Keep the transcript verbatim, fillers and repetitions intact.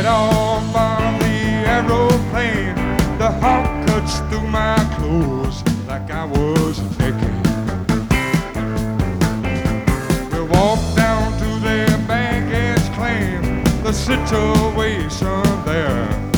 get off on the aeroplane, the hawk cuts through my clothes like I was naked. We walked down to the baggage claim, the situation there